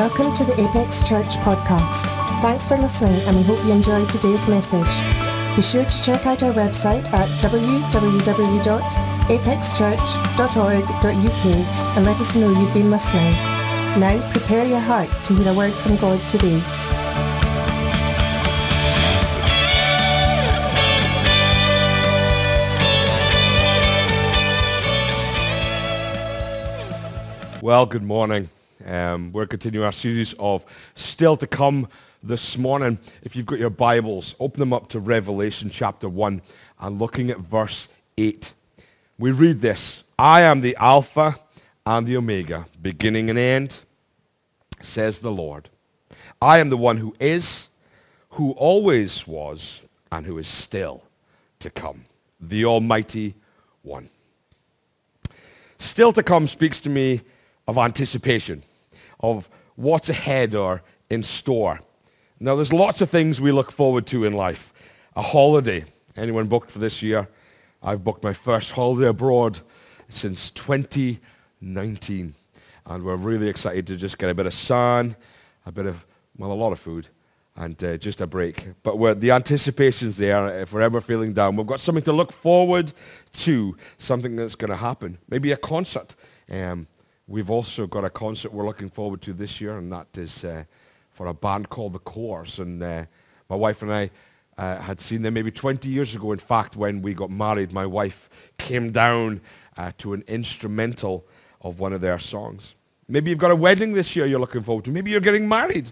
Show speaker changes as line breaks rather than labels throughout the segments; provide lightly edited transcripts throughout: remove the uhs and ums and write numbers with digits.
Welcome to the Apex Church podcast. Thanks for listening, and we hope you enjoyed today's message. Be sure to check out our website at www.apexchurch.org.uk and let us know you've been listening. Now prepare your heart to hear a word from God today.
Well, good morning. We're continuing our series of Still to Come this morning. If you've got your Bibles, open them up to Revelation chapter 1 and looking at verse 8. We read this: I am the Alpha and the Omega, beginning and end, says the Lord. I am the one who is, who always was, and who is still to come, the Almighty One. Still to come speaks to me of anticipation, of what's ahead or in store. Now, there's lots of things we look forward to in life. A holiday. Anyone booked for this year? I've booked my first holiday abroad since 2019. And we're really excited to just get a bit of sun, a lot of food, and just a break. But the anticipation's there. If we're ever feeling down, we've got something to look forward to, something that's going to happen. Maybe a concert. We've also got a concert we're looking forward to this year, and that is for a band called The Course. And my wife and I had seen them maybe 20 years ago. In fact, when we got married, my wife came down to an instrumental of one of their songs. Maybe you've got a wedding this year you're looking forward to. Maybe you're getting married.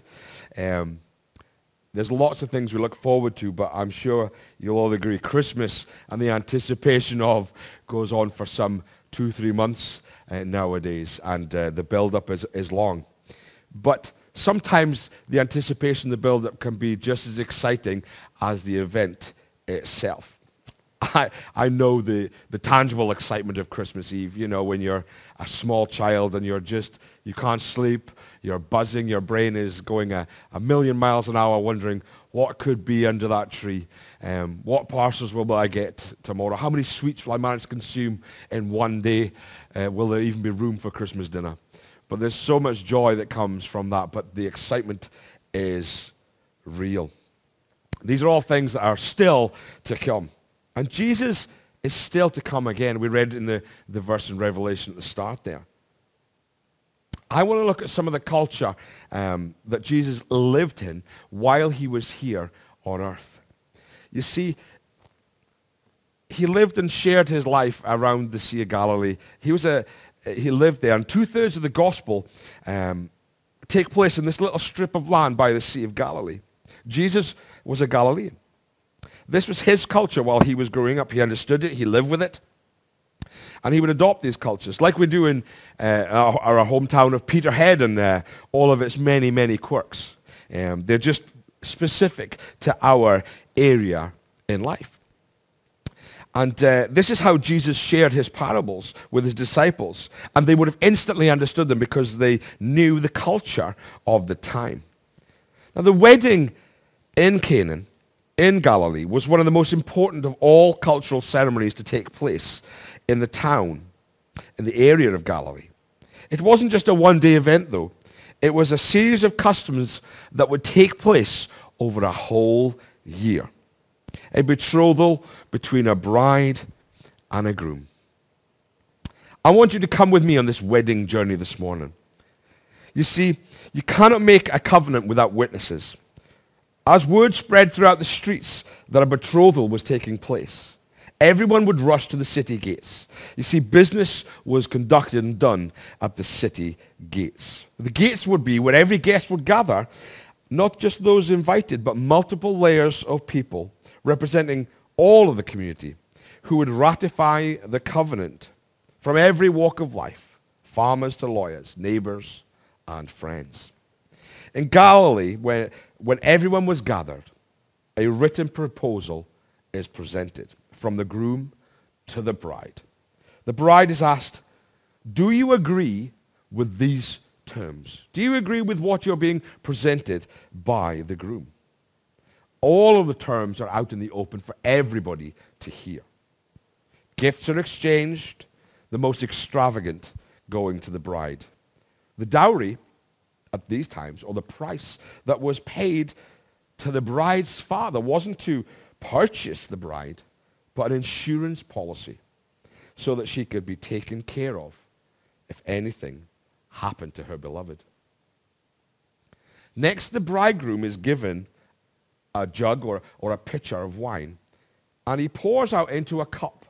There's lots of things we look forward to, but I'm sure you'll all agree Christmas and the anticipation of goes on for some 2-3 months nowadays, and the build-up is long. But sometimes the anticipation, the build-up can be just as exciting as the event itself. I know the tangible excitement of Christmas Eve, when you're a small child and you can't sleep, you're buzzing, your brain is going a million miles an hour wondering what could be under that tree. What parcels will I get tomorrow? How many sweets will I manage to consume in one day? Will there even be room for Christmas dinner? But there's so much joy that comes from that, but the excitement is real. These are all things that are still to come. And Jesus is still to come again. We read in the verse in Revelation at the start there. I want to look at some of the culture that Jesus lived in while he was here on earth. You see, he lived and shared his life around the Sea of Galilee. He lived there, and 2/3 of the gospel take place in this little strip of land by the Sea of Galilee. Jesus was a Galilean. This was his culture while he was growing up. He understood it. He lived with it. And he would adopt these cultures, like we do in our hometown of Peterhead and all of its many, many quirks. They're just specific to our area in life. And this is how Jesus shared his parables with his disciples. And they would have instantly understood them because they knew the culture of the time. Now, the wedding in Canaan, in Galilee, was one of the most important of all cultural ceremonies to take place in the town, in the area of Galilee. It wasn't just a one-day event, though. It was a series of customs that would take place over a whole year. A betrothal between a bride and a groom. I want you to come with me on this wedding journey this morning. You see, you cannot make a covenant without witnesses. As word spread throughout the streets that a betrothal was taking place, everyone would rush to the city gates. You see, business was conducted and done at the city gates. The gates would be where every guest would gather, not just those invited, but multiple layers of people representing all of the community who would ratify the covenant from every walk of life, farmers to lawyers, neighbors, and friends. In Galilee, when everyone was gathered, a written proposal is presented from the groom to the bride. The bride is asked, do you agree with these terms? Do you agree with what you're being presented by the groom? All of the terms are out in the open for everybody to hear. Gifts are exchanged, the most extravagant going to the bride. The dowry at these times, or the price that was paid to the bride's father, wasn't to purchase the bride, but an insurance policy so that she could be taken care of if anything happened to her beloved. Next, the bridegroom is given a jug or a pitcher of wine, and he pours out into a cup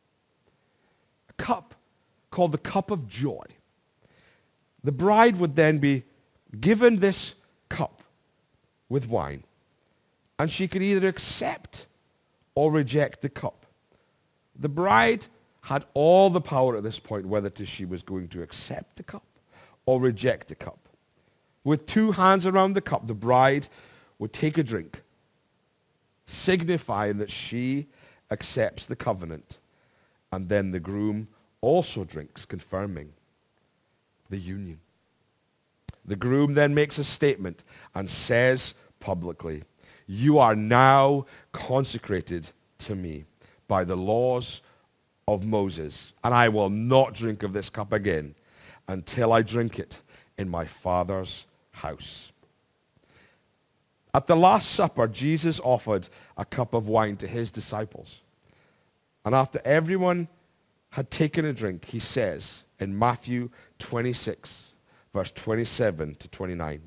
called the cup of joy. The bride would then be given this cup with wine, and she could either accept or reject the cup. The bride had all the power at this point whether she was going to accept the cup or reject the cup. With two hands around the cup, the bride would take a drink, signifying that she accepts the covenant, and then the groom also drinks, confirming the union. The groom then makes a statement and says publicly, "You are now consecrated to me by the laws of Moses, and I will not drink of this cup again until I drink it in my Father's house." At the Last Supper, Jesus offered a cup of wine to his disciples. And after everyone had taken a drink, he says in Matthew 26, verse 27 to 29,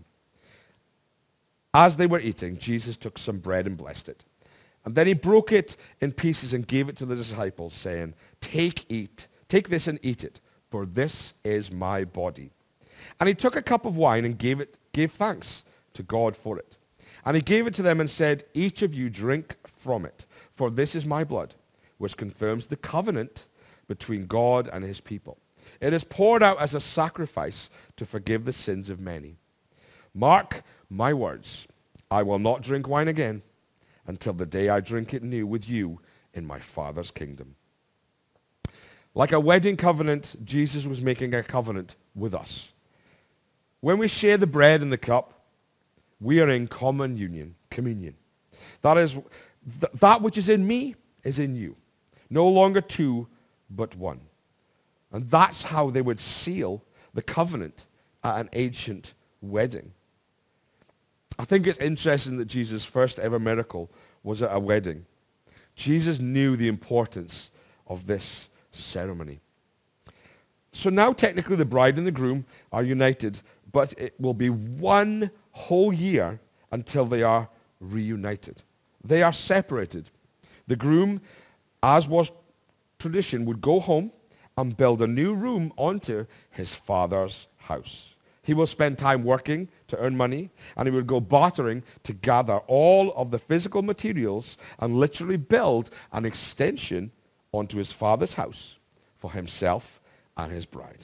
as they were eating, Jesus took some bread and blessed it. And then he broke it in pieces and gave it to the disciples, saying, take this and eat it, for this is my body. And he took a cup of wine and gave thanks to God for it. And he gave it to them and said, each of you drink from it, for this is my blood, which confirms the covenant between God and his people. It is poured out as a sacrifice to forgive the sins of many. Mark my words, I will not drink wine again until the day I drink it new with you in my Father's kingdom. Like a wedding covenant, Jesus was making a covenant with us. When we share the bread and the cup, we are in common union, communion. That is, that which is in me is in you. No longer two, but one. And that's how they would seal the covenant at an ancient wedding. I think it's interesting that Jesus' first ever miracle was at a wedding. Jesus knew the importance of this ceremony. So now technically the bride and the groom are united, but it will be one whole year until they are reunited. They are separated. The groom, as was tradition, would go home and build a new room onto his father's house. He will spend time working to earn money, and he would go bartering to gather all of the physical materials and literally build an extension onto his father's house for himself and his bride.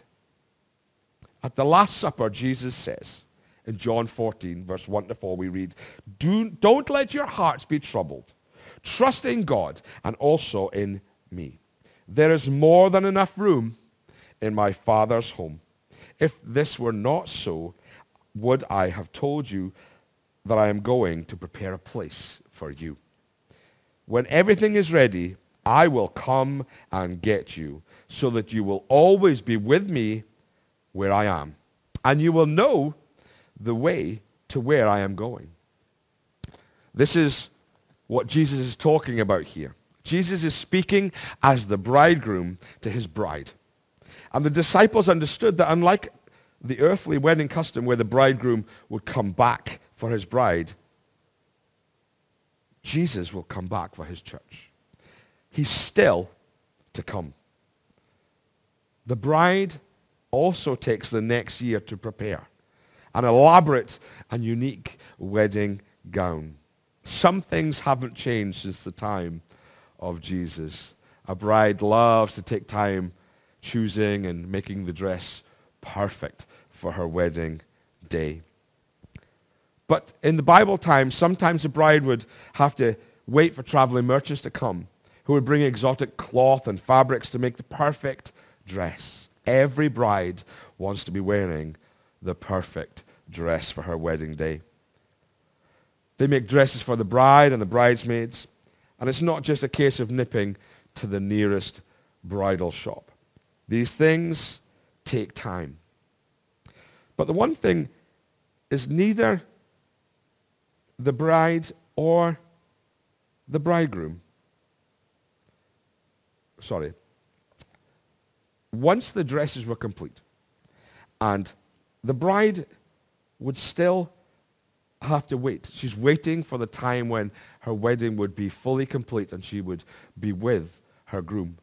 At the Last Supper, Jesus says, in John 14, verse 1 to 4, we read, Don't let your hearts be troubled. Trust in God and also in me. There is more than enough room in my Father's home. If this were not so, would I have told you that I am going to prepare a place for you? When everything is ready, I will come and get you, so that you will always be with me where I am, and you will know the way to where I am going. This is what Jesus is talking about here. Jesus is speaking as the bridegroom to his bride. And the disciples understood that unlike the earthly wedding custom where the bridegroom would come back for his bride, Jesus will come back for his church. He's still to come. The bride also takes the next year to prepare an elaborate and unique wedding gown. Some things haven't changed since the time of Jesus. A bride loves to take time choosing and making the dress perfect for her wedding day. But in the Bible times, sometimes the bride would have to wait for traveling merchants to come who would bring exotic cloth and fabrics to make the perfect dress. Every bride wants to be wearing the perfect dress for her wedding day. They make dresses for the bride and the bridesmaids, and it's not just a case of nipping to the nearest bridal shop. These things take time. But the one thing is neither the bride or the bridegroom. Sorry. Once the dresses were complete, and the bride would still have to wait. She's waiting for the time when her wedding would be fully complete and she would be with her groom.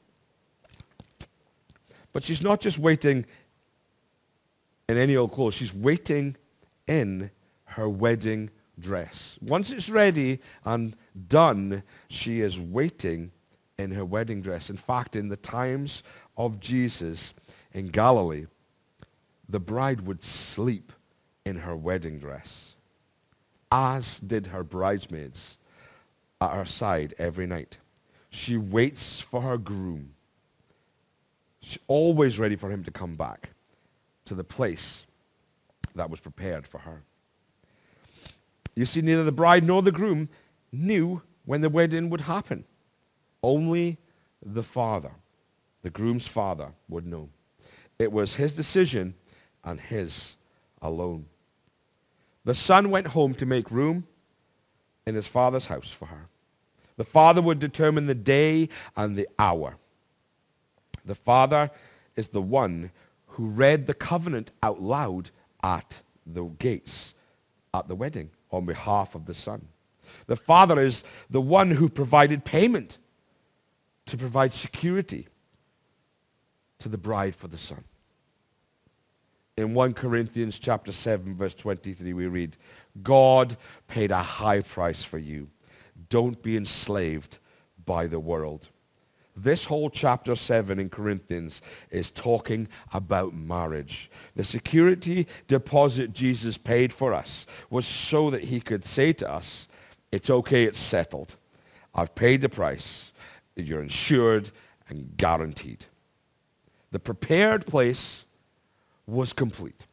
But she's not just waiting in any old clothes. She's waiting in her wedding dress. Once it's ready and done, she is waiting in her wedding dress. In fact, in the times of Jesus in Galilee, the bride would sleep in her wedding dress, as did her bridesmaids at her side every night. She waits for her groom. She's always ready for him to come back to the place that was prepared for her. You see, neither the bride nor the groom knew when the wedding would happen. Only the father, the groom's father, would know. It was his decision and his alone. The son went home to make room in his father's house for her. The father would determine the day and the hour. The father is the one who read the covenant out loud at the gates at the wedding on behalf of the son. The father is the one who provided payment to provide security to the bride for the son. In 1 Corinthians chapter 7, verse 23, we read, God paid a high price for you. Don't be enslaved by the world. This whole chapter 7 in Corinthians is talking about marriage. The security deposit Jesus paid for us was so that he could say to us, it's okay, it's settled. I've paid the price. You're insured and guaranteed. The prepared place was complete.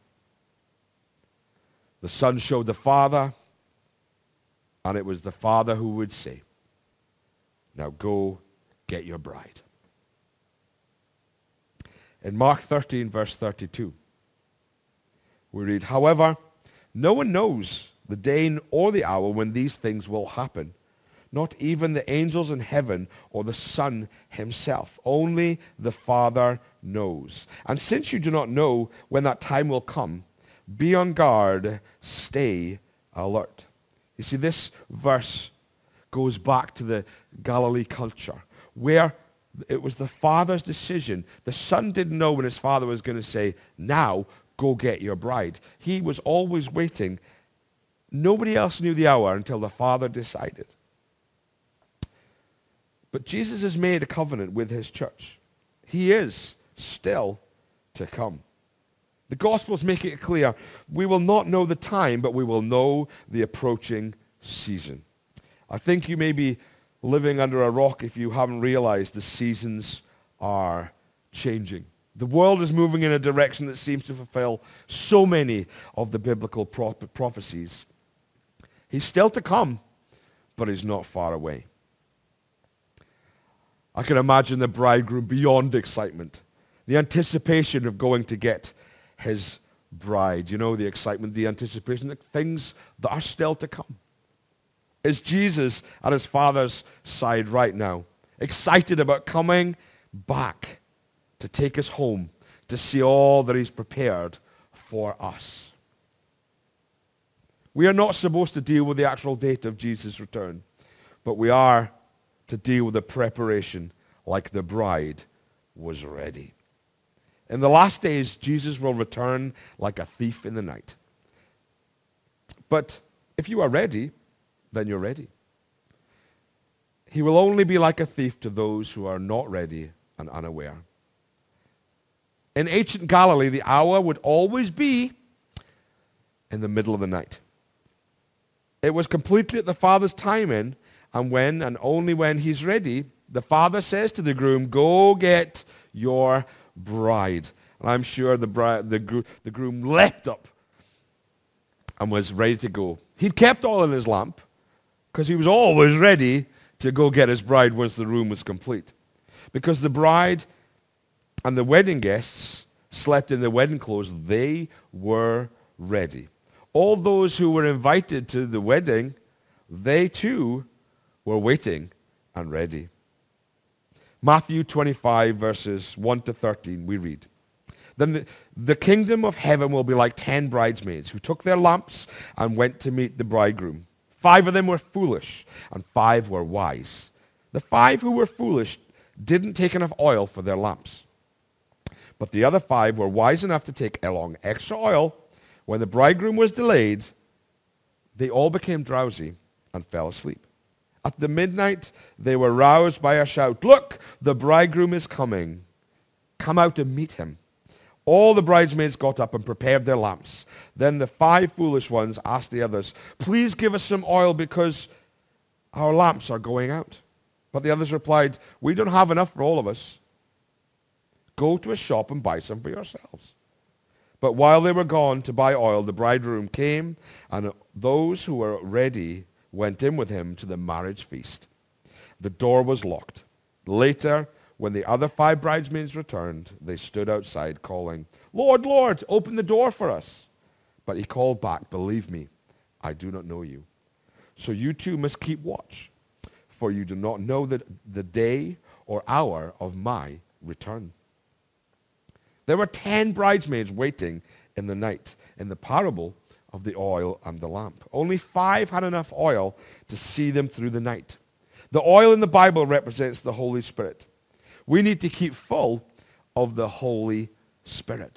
The son showed the father, and it was the father who would say, now go get your bride. In Mark 13, verse 32, we read, however, no one knows the day or the hour when these things will happen, not even the angels in heaven or the Son himself. Only the Father knows. And since you do not know when that time will come, be on guard, stay alert. You see, this verse goes back to the Galilee culture, where it was the father's decision. The son didn't know when his father was going to say, now go get your bride. He was always waiting. Nobody else knew the hour until the father decided. But Jesus has made a covenant with his church. He is still to come. The Gospels make it clear, we will not know the time, but we will know the approaching season. I think you may be living under a rock if you haven't realized the seasons are changing. The world is moving in a direction that seems to fulfill so many of the biblical prophecies. He's still to come, but he's not far away. I can imagine the bridegroom beyond excitement, the anticipation of going to get his bride. You know, the excitement, the anticipation, the things that are still to come. Is Jesus at his Father's side right now, excited about coming back to take us home, to see all that he's prepared for us. We are not supposed to deal with the actual date of Jesus' return, but we are to deal with the preparation like the bride was ready. In the last days, Jesus will return like a thief in the night. But if you are ready, then you're ready. He will only be like a thief to those who are not ready and unaware. In ancient Galilee, the hour would always be in the middle of the night. It was completely at the Father's timing, and when and only when he's ready, the Father says to the groom, go get your bride. And I'm sure the groom leapt up and was ready to go. He'd kept oil in his lamp because he was always ready to go get his bride once the room was complete. Because the bride and the wedding guests slept in their wedding clothes, they were ready. All those who were invited to the wedding, they too were waiting and ready. Matthew 25, verses 1 to 13, we read, "Then the kingdom of heaven will be like 10 bridesmaids who took their lamps and went to meet the bridegroom. 5 of them were foolish, and 5 were wise. The 5 who were foolish didn't take enough oil for their lamps. But the other 5 were wise enough to take along extra oil. When the bridegroom was delayed, they all became drowsy and fell asleep. At the midnight, they were roused by a shout, 'Look, the bridegroom is coming. Come out and meet him.' All the bridesmaids got up and prepared their lamps. Then the 5 foolish ones asked the others, 'Please give us some oil because our lamps are going out.' But the others replied, 'We don't have enough for all of us. Go to a shop and buy some for yourselves.' But while they were gone to buy oil, the bridegroom came, and those who were ready went in with him to the marriage feast. The door was locked. Later, when the other 5 bridesmaids returned, they stood outside calling, 'Lord, Lord, open the door for us.' But he called back, 'Believe me, I do not know you. So you too must keep watch, for you do not know the day or hour of my return.' There were 10 bridesmaids waiting in the night in the parable of the oil and the lamp. Only 5 had enough oil to see them through the night. The oil in the Bible represents the Holy Spirit. We need to keep full of the Holy Spirit.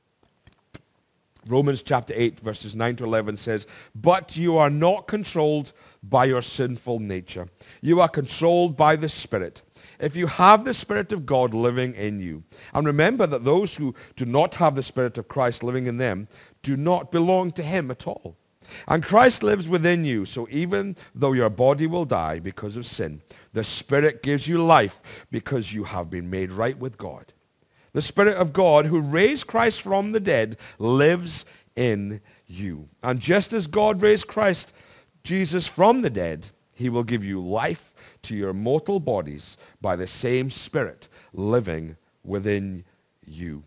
Romans chapter 8, verses 9 to 11 says, "But you are not controlled by your sinful nature. You are controlled by the Spirit. If you have the Spirit of God living in you." And remember that those who do not have the Spirit of Christ living in them do not belong to him at all. And Christ lives within you, so even though your body will die because of sin, the Spirit gives you life because you have been made right with God. The Spirit of God who raised Christ from the dead lives in you. And just as God raised Christ Jesus from the dead, he will give you life to your mortal bodies by the same Spirit living within you.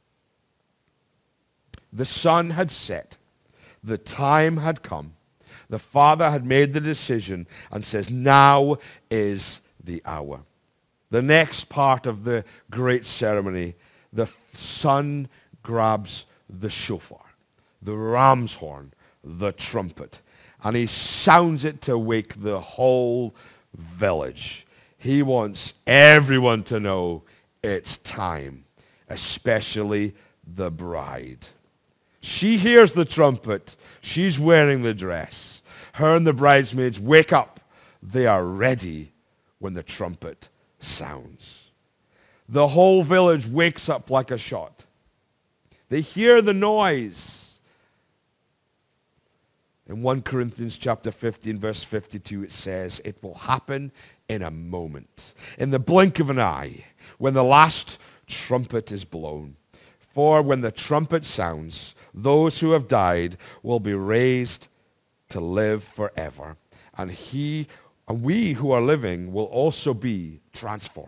The sun had set. The time had come. The Father had made the decision and says, now is the hour. The next part of the great ceremony, the son grabs the shofar, the ram's horn, the trumpet, and he sounds it to wake the whole village. He wants everyone to know it's time, especially the bride. She hears the trumpet. She's wearing the dress. Her and the bridesmaids wake up. They are ready when the trumpet sounds. The whole village wakes up like a shot. They hear the noise. In 1 Corinthians chapter 15, verse 52, it says, it will happen in a moment, in the blink of an eye, when the last trumpet is blown. For when the trumpet sounds, those who have died will be raised to live forever. And we who are living will also be transformed.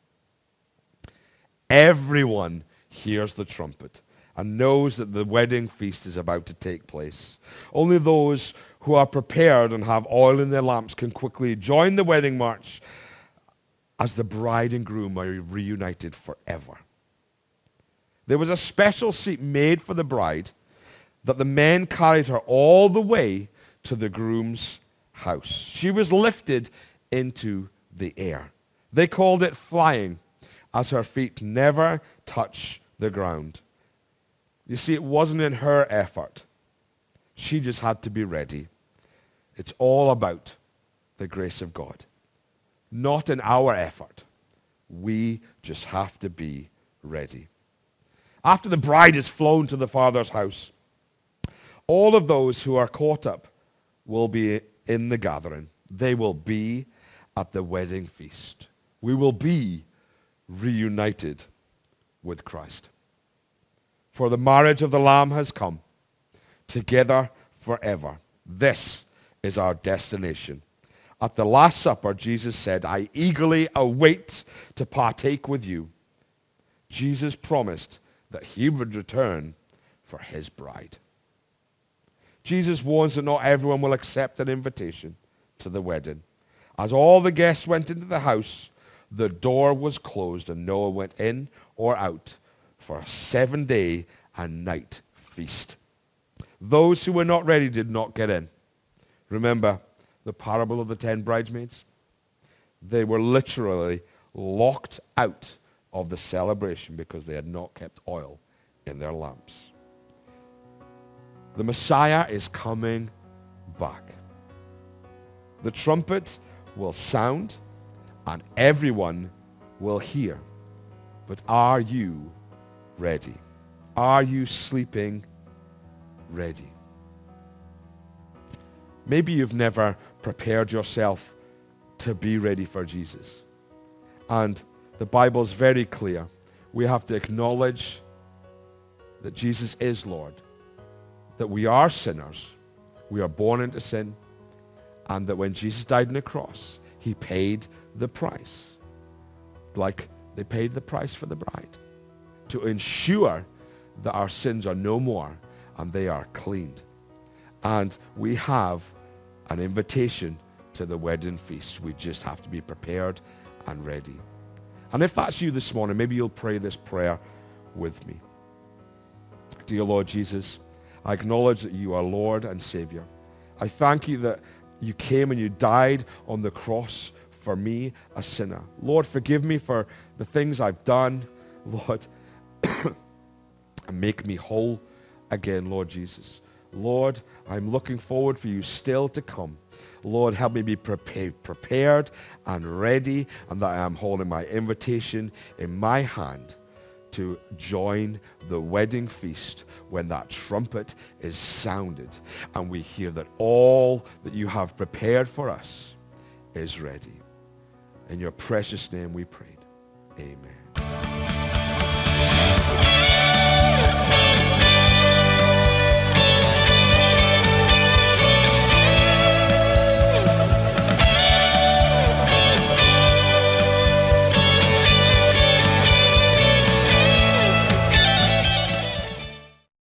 Everyone hears the trumpet and knows that the wedding feast is about to take place. Only those who are prepared and have oil in their lamps can quickly join the wedding march as the bride and groom are reunited forever. There was a special seat made for the bride that the men carried her all the way to the groom's house. She was lifted into the air. They called it flying, as her feet never touch the ground. You see, it wasn't in her effort. She just had to be ready. It's all about the grace of God, not in our effort. We just have to be ready. After the bride is flown to the Father's house, all of those who are caught up will be in the gathering. They will be at the wedding feast. We will be reunited with Christ. For the marriage of the Lamb has come, together forever. This is our destination. At the Last Supper, Jesus said, I eagerly await to partake with you. Jesus promised that he would return for his bride. Jesus warns that not everyone will accept an invitation to the wedding. As all the guests went into the house, the door was closed and no one went in or out for a 7-day and night feast. Those who were not ready did not get in. Remember the parable of the 10 bridesmaids? They were literally locked out of the celebration because they had not kept oil in their lamps. The Messiah is coming back. The trumpet will sound and everyone will hear. But are you ready? Are you sleeping ready? Maybe you've never prepared yourself to be ready for Jesus. And the Bible's very clear. We have to acknowledge that Jesus is Lord, that we are sinners, we are born into sin, and that when Jesus died on the cross, he paid the price, like they paid the price for the bride, to ensure that our sins are no more and they are cleaned. And we have an invitation to the wedding feast. We just have to be prepared and ready. And if that's you this morning, maybe you'll pray this prayer with me. Dear Lord Jesus, I acknowledge that you are Lord and Savior. I thank you that you came and you died on the cross for me, a sinner. Lord, forgive me for the things I've done, Lord, and make me whole again, Lord Jesus. Lord, I'm looking forward for you still to come. Lord, help me be prepared and ready, and that I am holding my invitation in my hand to join the wedding feast when that trumpet is sounded and we hear that all that you have prepared for us is ready. In your precious name we prayed. Amen.